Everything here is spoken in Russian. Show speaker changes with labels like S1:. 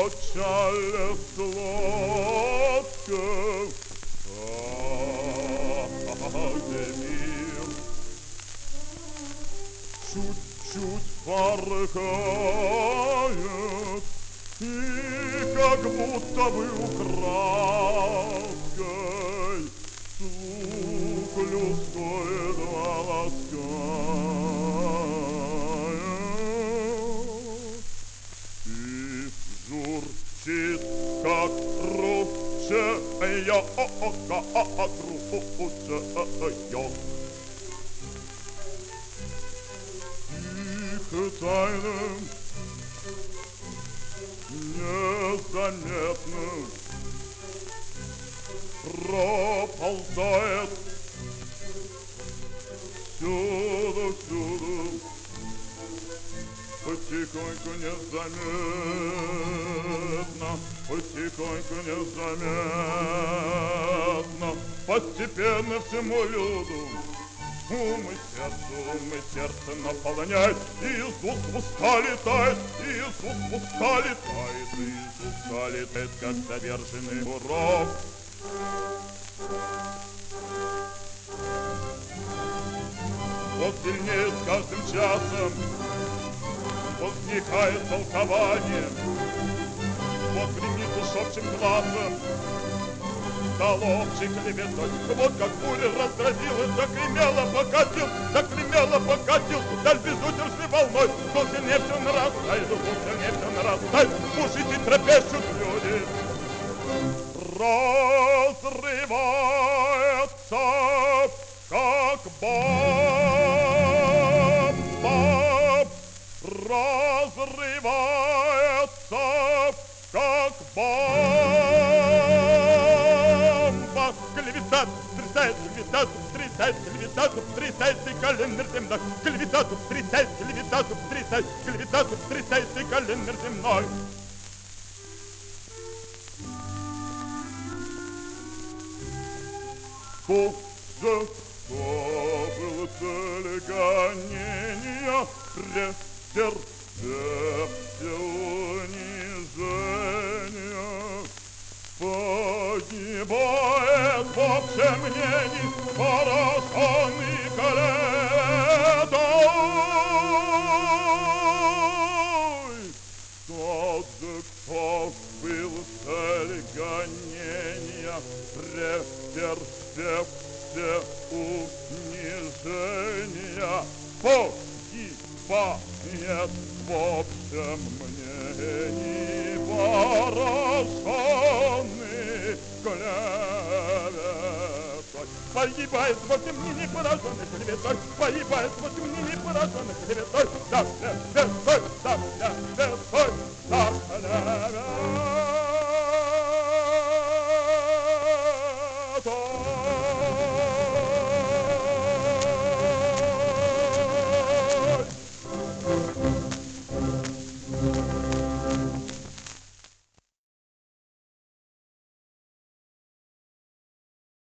S1: печаль сладкая, где мир чуть-чуть порхает, и как будто бы украдкой слух людской ласкает, и журчит, как ручея, как ручея. Тихо, тайным, незаметным проползает всюду, потихоньку, незаметно, потихоньку, незаметно, постепенно всему люду ум и сердце наполняет, и из уст в уста летает, и из уст в уста летает, и из уста летает, как заверженный урок. Вот сильнее с каждым часом возникает толкование, вот гремит ушедшим глазом головчик клеветой. Вот как буря разразилась, загремела, покатил, вдаль безудержной волной. Звук сильнее все нарастает, слушайте, трепещут люди. Разрывается, как бомба, разрывается, как бомба. Клевета трясает, трясает, и коленер земной. Клевета трясает, и коленер земной. Кто был цель гонения, претерпев все унижения, погибает в общем мнении пораженный калетой. Тот же, кто был цель гонения, претерпев все унижения, погибает в общем мнении пораженный клеветой. Погибает в общем мнении пораженный клеветой, погибает в общем мнении пораженный клеветой.